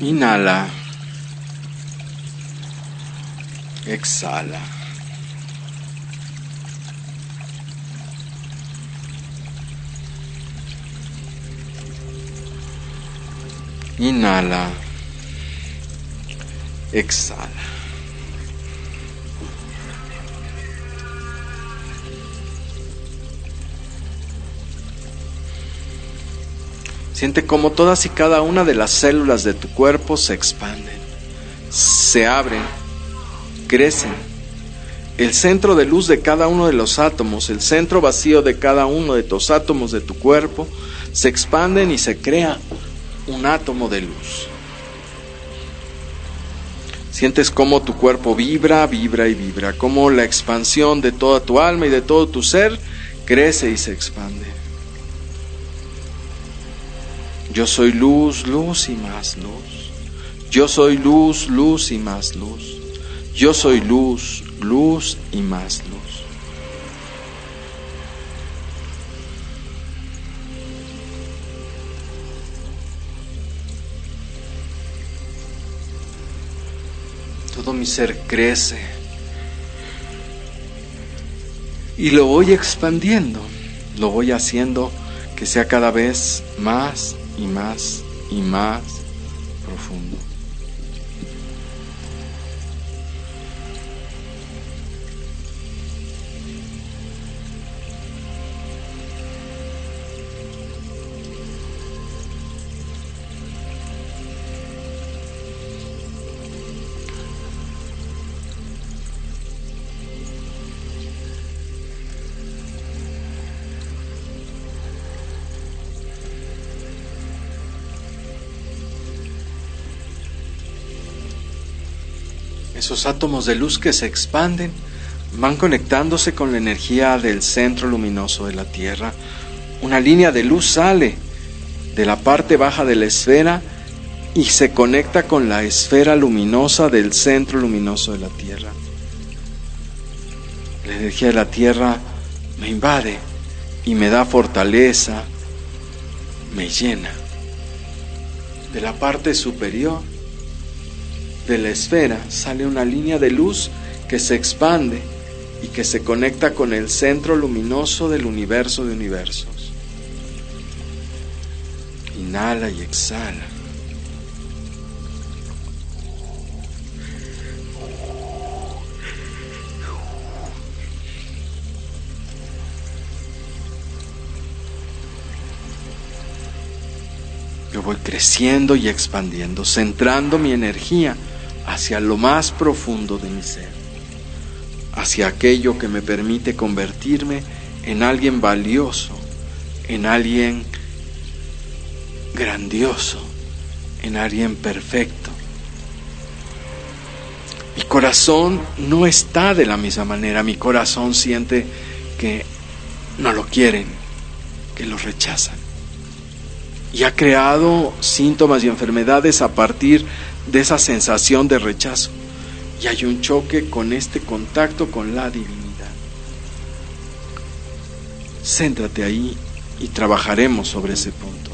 Inhala. Exhala. Inhala. Exhala. Siente cómo todas y cada una de las células de tu cuerpo se expanden, se abren, crecen. El centro de luz de cada uno de los átomos, el centro vacío de cada uno de tus átomos de tu cuerpo, se expanden y se crea un átomo de luz. Sientes cómo tu cuerpo vibra, vibra y vibra, cómo la expansión de toda tu alma y de todo tu ser crece y se expande. Yo soy luz, luz y más luz. Yo soy luz, luz y más luz. Yo soy luz, luz y más luz. Todo mi ser crece y lo voy expandiendo, lo voy haciendo que sea cada vez más y más y más profundo. Esos átomos de luz que se expanden van conectándose con la energía del centro luminoso de la Tierra. Una línea de luz sale de la parte baja de la esfera y se conecta con la esfera luminosa del centro luminoso de la Tierra. La energía de la Tierra me invade y me da fortaleza, me llena. De la parte superior de la esfera sale una línea de luz que se expande y que se conecta con el centro luminoso del universo de universos. Inhala y exhala. Yo voy creciendo y expandiendo, centrando mi energía hacia lo más profundo de mi ser, hacia aquello que me permite convertirme en alguien valioso, en alguien grandioso, en alguien perfecto. Mi corazón no está de la misma manera, mi corazón siente que no lo quieren, que lo rechazan. Y ha creado síntomas y enfermedades a partir de esa sensación de rechazo. Y hay un choque con este contacto con la divinidad. Céntrate ahí y trabajaremos sobre ese punto.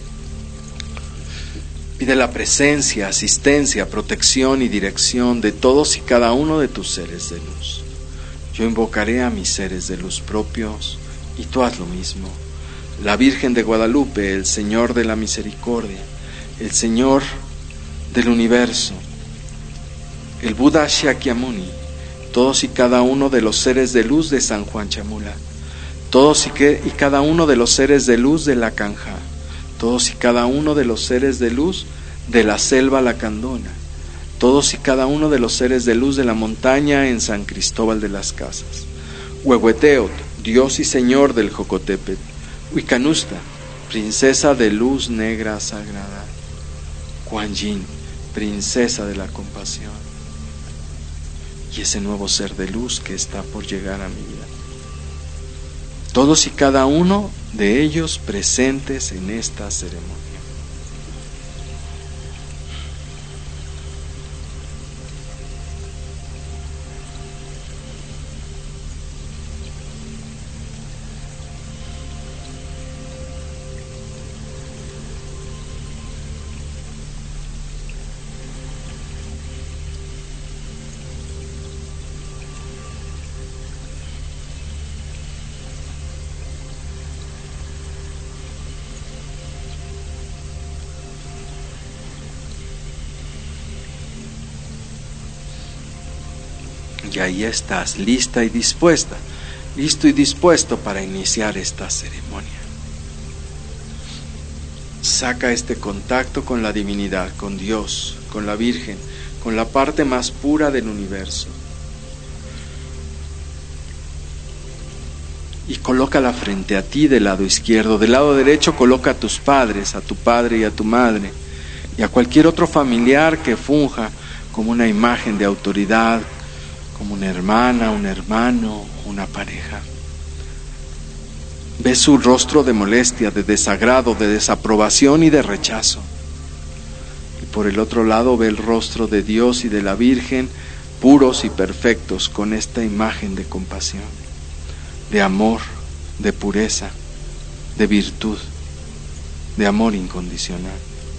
Pide la presencia, asistencia, protección y dirección de todos y cada uno de tus seres de luz. Yo invocaré a mis seres de luz propios y tú haz lo mismo. La Virgen de Guadalupe, el Señor de la Misericordia, el Señor del Universo, el Buda Shakyamuni, todos y cada uno de los seres de luz de San Juan Chamula, todos y cada uno de los seres de luz de la Canja, todos y cada uno de los seres de luz de la selva lacandona, todos y cada uno de los seres de luz de la montaña en San Cristóbal de las Casas, Huehueteotl, Dios y Señor del Jocotepetl, Huicanusta, princesa de luz negra sagrada, Kuan Yin, princesa de la compasión, y ese nuevo ser de luz que está por llegar a mi vida. Todos y cada uno de ellos presentes en esta ceremonia. Y ahí estás, lista y dispuesta, listo y dispuesto para iniciar esta ceremonia. Saca este contacto con la divinidad, con Dios, con la Virgen, con la parte más pura del universo. Y colócala frente a ti del lado izquierdo. Del lado derecho coloca a tus padres, a tu padre y a tu madre, y a cualquier otro familiar que funja como una imagen de autoridad, como una hermana, un hermano, una pareja. Ve su rostro de molestia, de desagrado, de desaprobación y de rechazo. Y por el otro lado ve el rostro de Dios y de la Virgen, puros y perfectos, con esta imagen de compasión, de amor, de pureza, de virtud, de amor incondicional.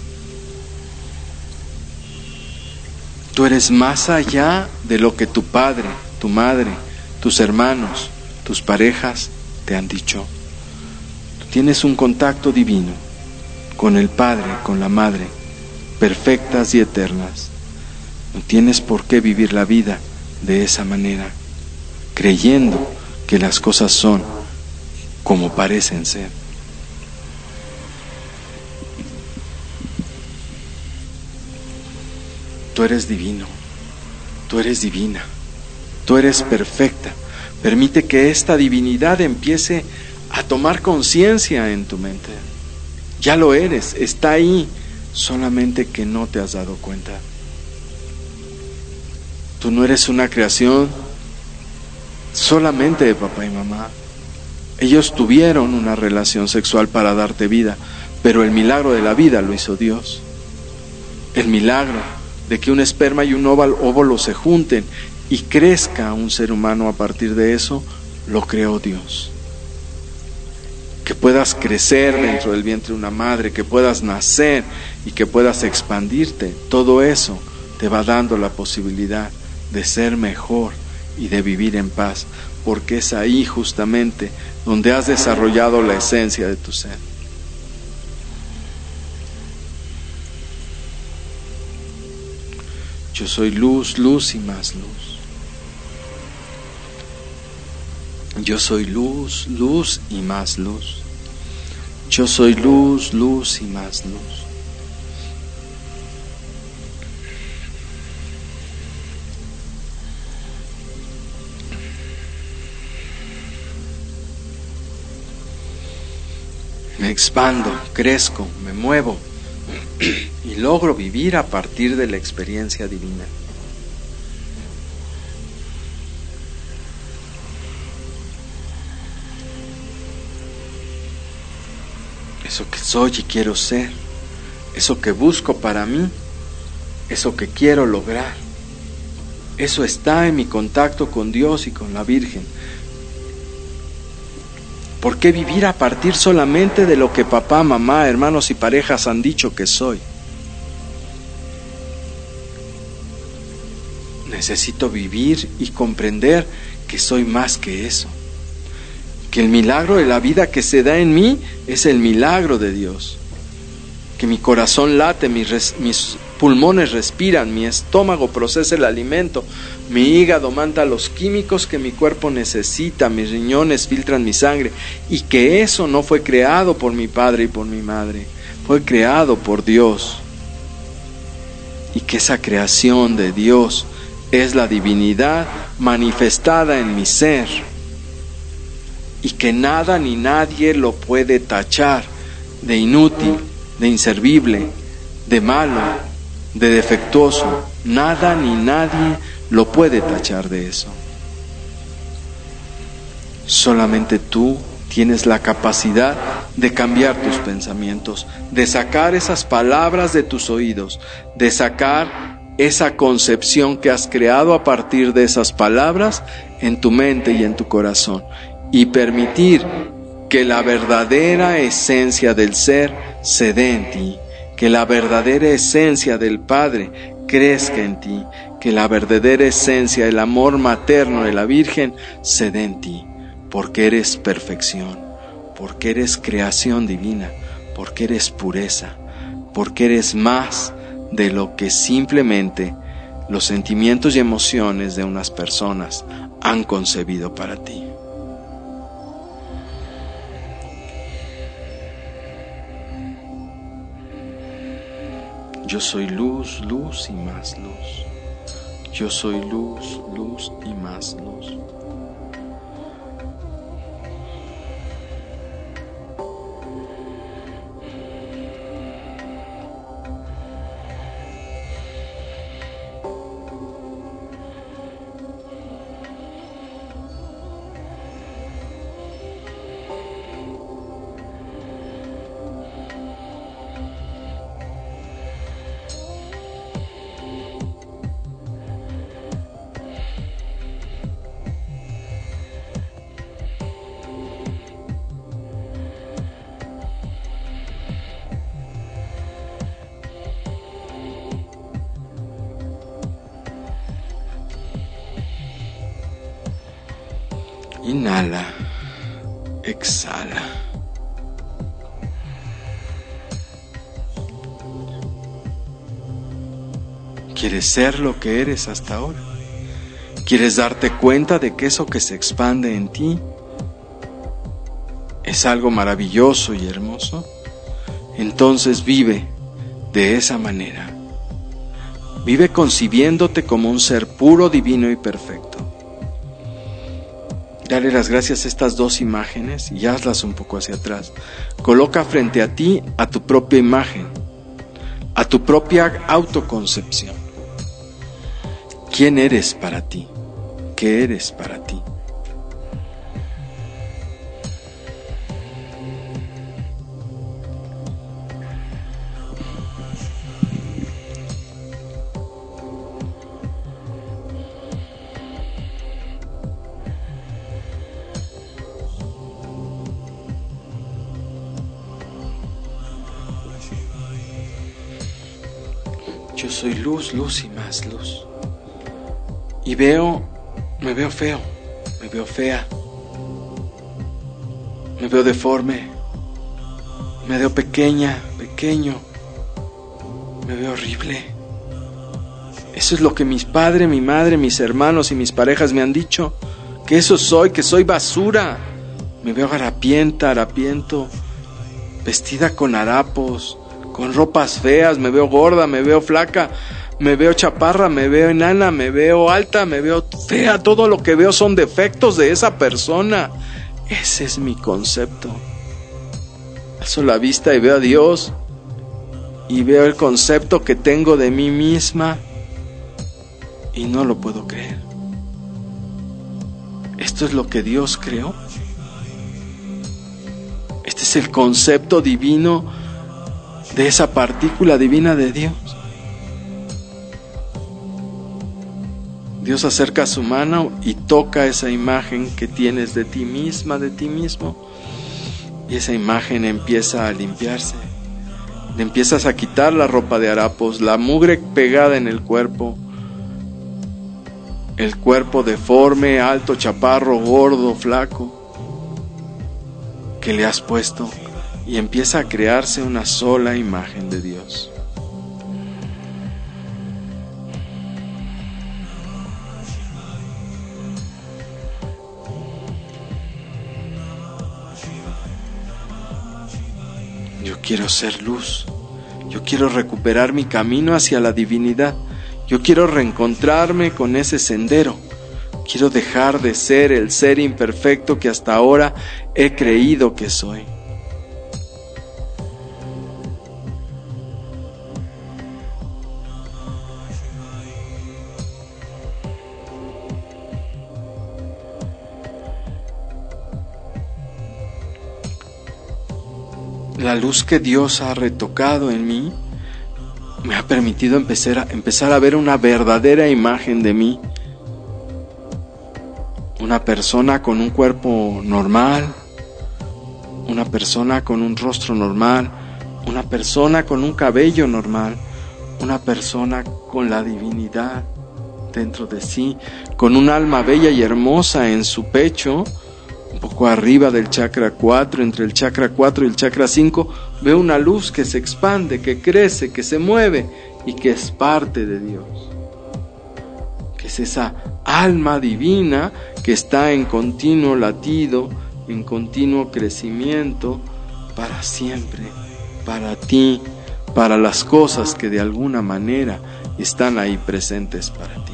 Tú eres más allá de lo que tu padre, tu madre, tus hermanos, tus parejas te han dicho. Tú tienes un contacto divino con el Padre, con la Madre, perfectas y eternas. No tienes por qué vivir la vida de esa manera, creyendo que las cosas son como parecen ser. Tú eres divino, tú eres divina, tú eres perfecta. Permite que esta divinidad empiece a tomar conciencia en tu mente. Ya lo eres, está ahí, solamente que no te has dado cuenta. Tú no eres una creación solamente de papá y mamá. Ellos tuvieron una relación sexual para darte vida, pero el milagro de la vida lo hizo Dios. El milagro de que un esperma y un óvulo se junten y crezca un ser humano a partir de eso, lo creó Dios. Que puedas crecer dentro del vientre de una madre, que puedas nacer y que puedas expandirte, todo eso te va dando la posibilidad de ser mejor y de vivir en paz, porque es ahí justamente donde has desarrollado la esencia de tu ser. Yo soy luz, luz y más luz. Yo soy luz, luz y más luz. Yo soy luz, luz y más luz. Me expando, crezco, me muevo y logro vivir a partir de la experiencia divina. Eso que soy y quiero ser, eso que busco para mí, eso que quiero lograr, eso está en mi contacto con Dios y con la Virgen. ¿Por qué vivir a partir solamente de lo que papá, mamá, hermanos y parejas han dicho que soy? Necesito vivir y comprender que soy más que eso. Que el milagro de la vida que se da en mí es el milagro de Dios. Que mi corazón late, mis pulmones respiran, mi estómago procesa el alimento, mi hígado manda los químicos que mi cuerpo necesita, mis riñones filtran mi sangre, y que eso no fue creado por mi padre y por mi madre, fue creado por Dios. Y que esa creación de Dios es la divinidad manifestada en mi ser. Y que nada ni nadie lo puede tachar de inútil, de inservible, de malo, de defectuoso. Nada ni nadie lo puede tachar de eso. Solamente tú tienes la capacidad de cambiar tus pensamientos, de sacar esas palabras de tus oídos, de sacar esa concepción que has creado a partir de esas palabras en tu mente y en tu corazón, y permitir que la verdadera esencia del ser se dé en ti, que la verdadera esencia del Padre crezca en ti, que la verdadera esencia, el amor materno de la Virgen se dé en ti, porque eres perfección, porque eres creación divina, porque eres pureza, porque eres más de lo que simplemente los sentimientos y emociones de unas personas han concebido para ti. Yo soy luz, luz y más luz. Yo soy luz, luz y más luz. Inhala, exhala. ¿Quieres ser lo que eres hasta ahora? ¿Quieres darte cuenta de que eso que se expande en ti es algo maravilloso y hermoso? Entonces vive de esa manera. Vive concibiéndote como un ser puro, divino y perfecto. Dale las gracias a estas dos imágenes y hazlas un poco hacia atrás. Coloca frente a ti a tu propia imagen, a tu propia autoconcepción. ¿Quién eres para ti? ¿Qué eres para ti? Yo soy luz, luz y más luz. Y me veo feo, me veo fea, me veo deforme, me veo pequeña, pequeño, me veo horrible. Eso es lo que mis padres, mi madre, mis hermanos y mis parejas me han dicho, que eso soy, que soy basura. Me veo harapiento, vestida con harapos, con ropas feas, me veo gorda, me veo flaca, me veo chaparra, me veo enana, me veo alta, me veo fea. Todo lo que veo son defectos de esa persona. Ese es mi concepto. Alzo la vista y veo a Dios y veo el concepto que tengo de mí misma y no lo puedo creer. ¿Esto es lo que Dios creó? Este es el concepto divino de esa partícula divina de Dios. Dios acerca su mano y toca esa imagen que tienes de ti misma, de ti mismo, y esa imagen empieza a limpiarse. Le empiezas a quitar la ropa de harapos, la mugre pegada en el cuerpo deforme, alto, chaparro, gordo, flaco que le has puesto, y empieza a crearse una sola imagen de Dios. Yo quiero ser luz. Yo quiero recuperar mi camino hacia la divinidad. Yo quiero reencontrarme con ese sendero. Quiero dejar de ser el ser imperfecto que hasta ahora he creído que soy. La luz que Dios ha retocado en mí me ha permitido empezar a ver una verdadera imagen de mí. Una persona con un cuerpo normal, una persona con un rostro normal, una persona con un cabello normal, una persona con la divinidad dentro de sí, con un alma bella y hermosa en su pecho. Un poco arriba del chakra 4, entre el chakra 4 y el chakra 5, veo una luz que se expande, que crece, que se mueve y que es parte de Dios. que es esa alma divina que está en continuo latido, en continuo crecimiento, para siempre, para ti, para las cosas que de alguna manera están ahí presentes para ti.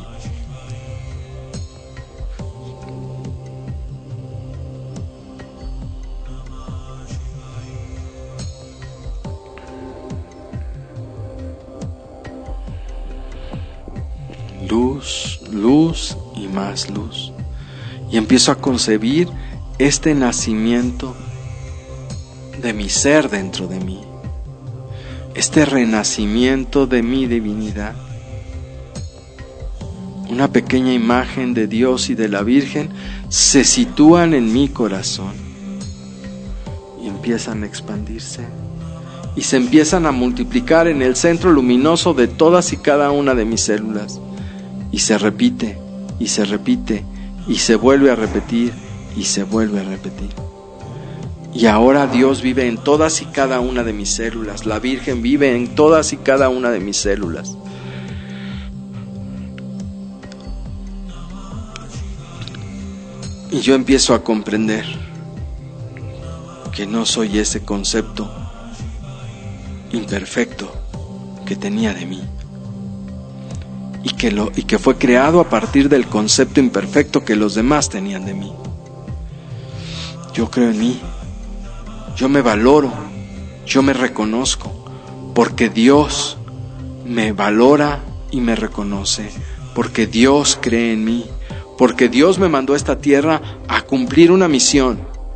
Luz, luz y más luz. Y empiezo a concebir este nacimiento de mi ser dentro de mí, este renacimiento de mi divinidad. Una pequeña imagen de Dios y de la Virgen se sitúan en mi corazón y empiezan a expandirse y se empiezan a multiplicar en el centro luminoso de todas y cada una de mis células. Y se repite, y se repite, y se vuelve a repetir, y se vuelve a repetir. Y ahora Dios vive en todas y cada una de mis células. La Virgen vive en todas y cada una de mis células. Y yo empiezo a comprender que no soy ese concepto imperfecto que tenía de mí. Y que fue creado a partir del concepto imperfecto que los demás tenían de mí. Yo creo en mí, yo me valoro, yo me reconozco, porque Dios me valora y me reconoce, porque Dios cree en mí, porque Dios me mandó a esta tierra a cumplir una misión,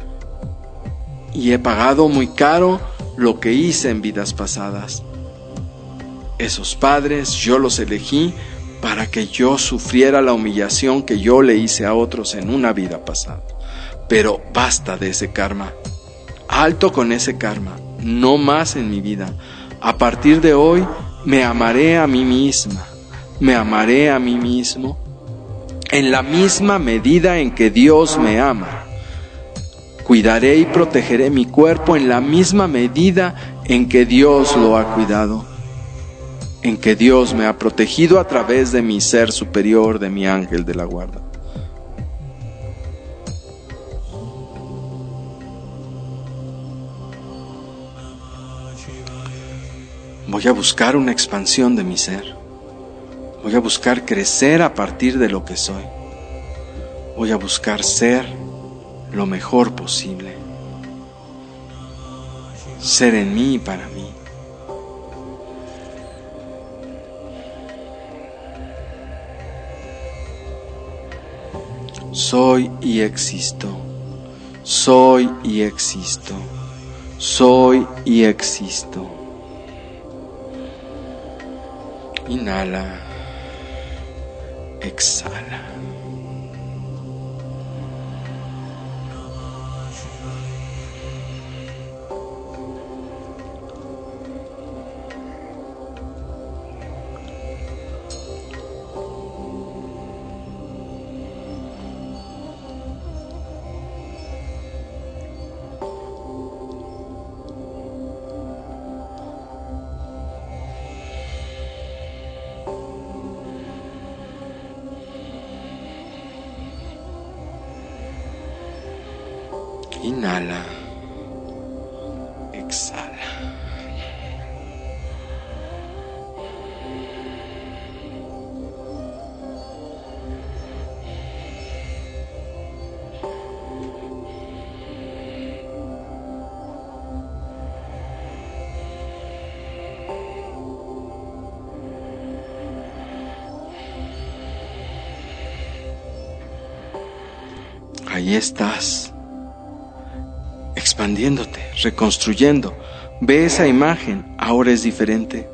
y he pagado muy caro lo que hice en vidas pasadas. Esos padres yo los elegí para que yo sufriera la humillación que yo le hice a otros en una vida pasada. Pero basta de ese karma. Alto con ese karma. No más en mi vida. A partir de hoy me amaré a mí misma. Me amaré a mí mismo en la misma medida en que Dios me ama. Cuidaré y protegeré mi cuerpo en la misma medida en que Dios lo ha cuidado, en que Dios me ha protegido a través de mi ser superior, de mi ángel de la guarda. Voy a buscar una expansión de mi ser. Voy a buscar crecer a partir de lo que soy. Voy a buscar ser lo mejor posible. Ser en mí y para mí. Soy y existo. Soy y existo. Soy y existo. Inhala. Exhala. Inhala, exhala. Ahí estás, expandiéndote, reconstruyendo. Ve esa imagen, ahora es diferente.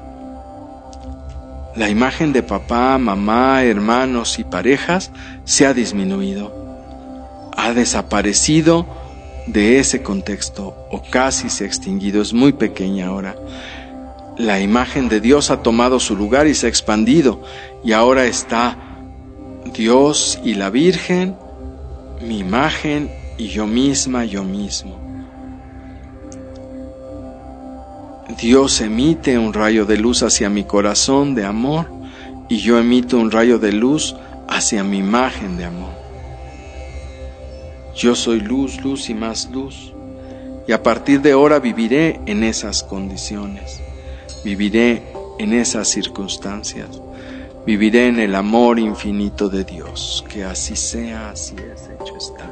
La imagen de papá, mamá, hermanos y parejas se ha disminuido, ha desaparecido de ese contexto o casi se ha extinguido, es muy pequeña ahora. La imagen de Dios ha tomado su lugar y se ha expandido, y ahora está Dios y la Virgen, mi imagen y yo misma, yo mismo. Dios emite un rayo de luz hacia mi corazón de amor y yo emito un rayo de luz hacia mi imagen de amor. Yo soy luz, luz y más luz, y a partir de ahora viviré en esas condiciones, viviré en esas circunstancias, viviré en el amor infinito de Dios. Que así sea, así es, hecho está.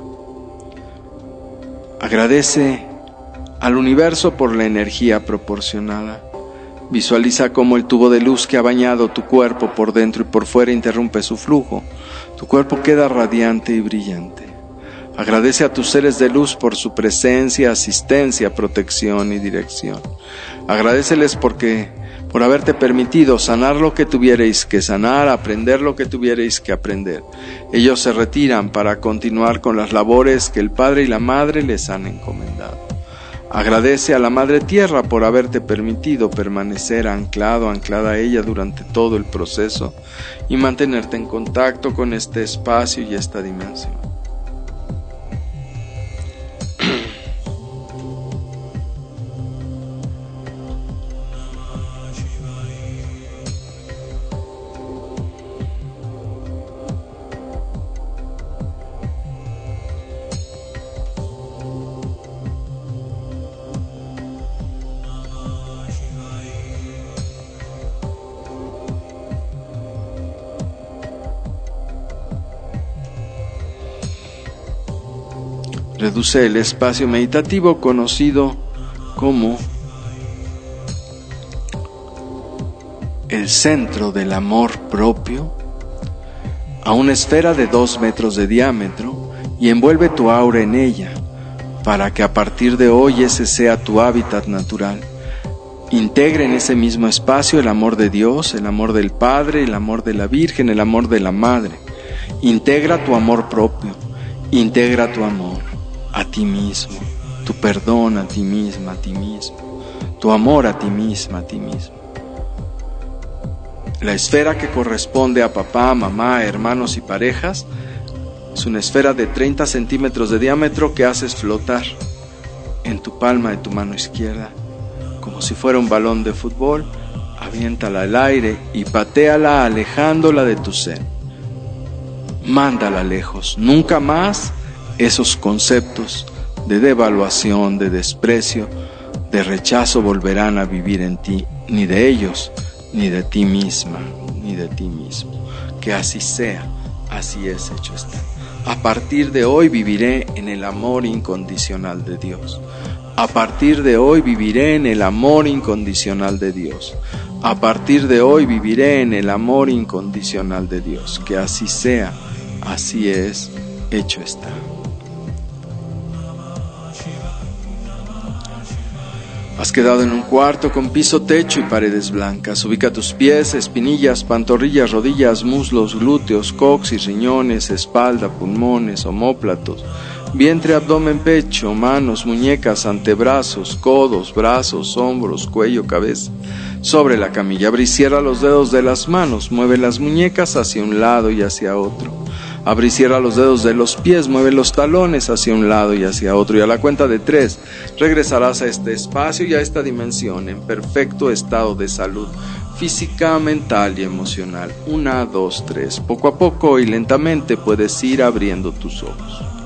Agradece al universo por la energía proporcionada. Visualiza cómo el tubo de luz que ha bañado tu cuerpo por dentro y por fuera interrumpe su flujo. Tu cuerpo queda radiante y brillante. Agradece a tus seres de luz por su presencia, asistencia, protección y dirección. Agradéceles por haberte permitido sanar lo que tuvierais que sanar, aprender lo que tuvierais que aprender. Ellos se retiran para continuar con las labores que el Padre y la Madre les han encomendado. Agradece a la Madre Tierra por haberte permitido permanecer anclado, anclada a ella durante todo el proceso y mantenerte en contacto con este espacio y esta dimensión. Reduce el espacio meditativo conocido como el centro del amor propio a una esfera de 2 metros de diámetro y envuelve tu aura en ella para que a partir de hoy ese sea tu hábitat natural. Integra en ese mismo espacio el amor de Dios, el amor del Padre, el amor de la Virgen, el amor de la Madre. Integra tu amor propio, integra tu amor a ti mismo, tu perdón a ti misma, a ti mismo, tu amor a ti misma, a ti mismo. La esfera que corresponde a papá, mamá, hermanos y parejas es una esfera de 30 centímetros de diámetro que haces flotar en tu palma de tu mano izquierda, como si fuera un balón de fútbol. Aviéntala al aire y patéala alejándola de tu ser. Mándala lejos, nunca más esos conceptos de devaluación, de desprecio, de rechazo volverán a vivir en ti, ni de ellos, ni de ti misma, ni de ti mismo. Que así sea, así es, hecho está. A partir de hoy viviré en el amor incondicional de Dios. A partir de hoy viviré en el amor incondicional de Dios. A partir de hoy viviré en el amor incondicional de Dios. Que así sea, así es, hecho está. Has quedado en un cuarto con piso, techo y paredes blancas. Ubica tus pies, espinillas, pantorrillas, rodillas, muslos, glúteos, coxis, riñones, espalda, pulmones, omóplatos, vientre, abdomen, pecho, manos, muñecas, antebrazos, codos, brazos, hombros, cuello, cabeza. Sobre la camilla, abre y cierra los dedos de las manos, mueve las muñecas hacia un lado y hacia otro. Abre y cierra los dedos de los pies, mueve los talones hacia un lado y hacia otro, y a la cuenta de 3 regresarás a este espacio y a esta dimensión en perfecto estado de salud física, mental y emocional. 1, 2, 3. Poco a poco y lentamente puedes ir abriendo tus ojos.